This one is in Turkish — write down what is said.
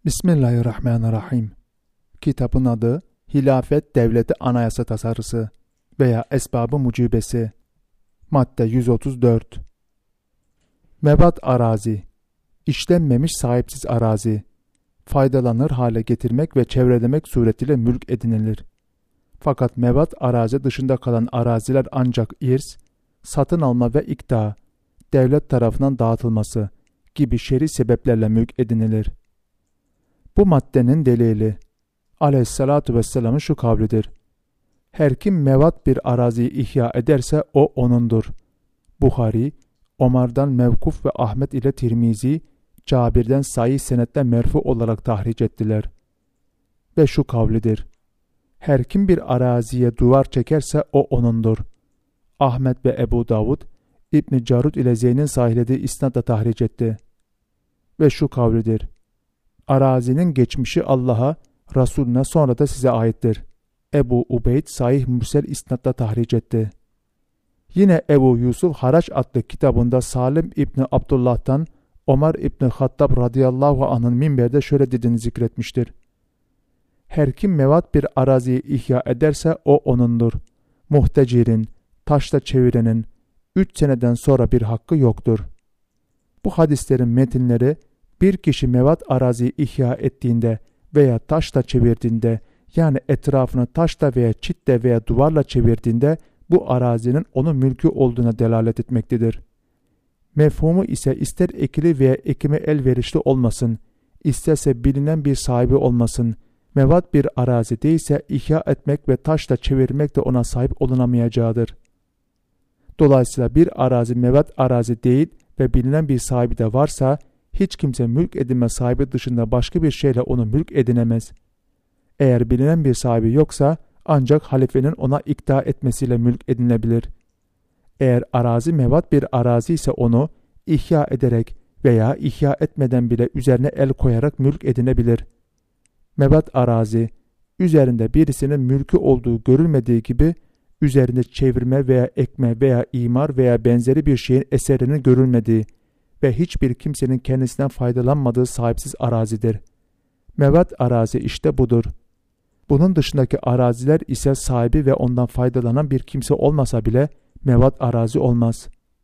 Bismillahirrahmanirrahim. Kitabın adı Hilafet Devleti Anayasa Tasarısı veya Esbab-ı Mucibesi. Madde 134. Mebat arazi, işlenmemiş sahipsiz arazi, faydalanır hale getirmek ve çevrelemek suretiyle mülk edinilir. Fakat mebat arazi dışında kalan araziler ancak irs, satın alma ve ikta, devlet tarafından dağıtılması gibi şer'i sebeplerle mülk edinilir. Bu maddenin delili Aleyhissalatu vesselam'ın şu kavlidir: her kim mevat bir araziyi ihya ederse o onundur. Buhari, Ömer'den mevkuf ve Ahmet ile Tirmizi, Cabir'den sahih senetle merfu olarak tahric ettiler. Ve şu kavlidir: her kim bir araziye duvar çekerse o onundur. Ahmet ve Ebu Davud, İbn-i Carud ile Zeyn'in sahihlediği isnatla tahric etti. Ve şu kavlidir: arazinin geçmişi Allah'a, Resulüne, sonra da size aittir. Ebu Ubeyd sahih mürsel isnatla tahric etti. Yine Ebu Yusuf Haraç adlı kitabında Salim İbni Abdullah'tan Ömer İbni Hattab radıyallahu anh'ın minberde şöyle dediğini zikretmiştir: her kim mevat bir araziyi ihya ederse o onundur. Muhtecirin, taşla çevirenin 3 seneden sonra bir hakkı yoktur. Bu hadislerin metinleri, bir kişi mevat araziyi ihya ettiğinde veya taşla çevirdiğinde, yani etrafını taşla veya çitle veya duvarla çevirdiğinde bu arazinin onun mülkü olduğuna delalet etmektedir. Mefhumu ise ister ekili veya ekime elverişli olmasın, isterse bilinen bir sahibi olmasın, mevat bir arazi değilse ihya etmek ve taşla çevirmek de ona sahip olunamayacağıdır. Dolayısıyla bir arazi mevat arazi değil ve bilinen bir sahibi de varsa, hiç kimse mülk edinme sahibi dışında başka bir şeyle onu mülk edinemez. Eğer bilinen bir sahibi yoksa ancak halifenin ona ikta etmesiyle mülk edinilebilir. Eğer arazi mevat bir arazi ise onu ihya ederek veya ihya etmeden bile üzerine el koyarak mülk edinebilir. Mevat arazi, üzerinde birisinin mülkü olduğu görülmediği gibi, üzerinde çevirme veya ekme veya imar veya benzeri bir şeyin eserinin görülmediği ve hiçbir kimsenin kendisinden faydalanmadığı sahipsiz arazidir. Mevat arazi işte budur. Bunun dışındaki araziler ise sahibi ve ondan faydalanan bir kimse olmasa bile mevat arazi olmaz.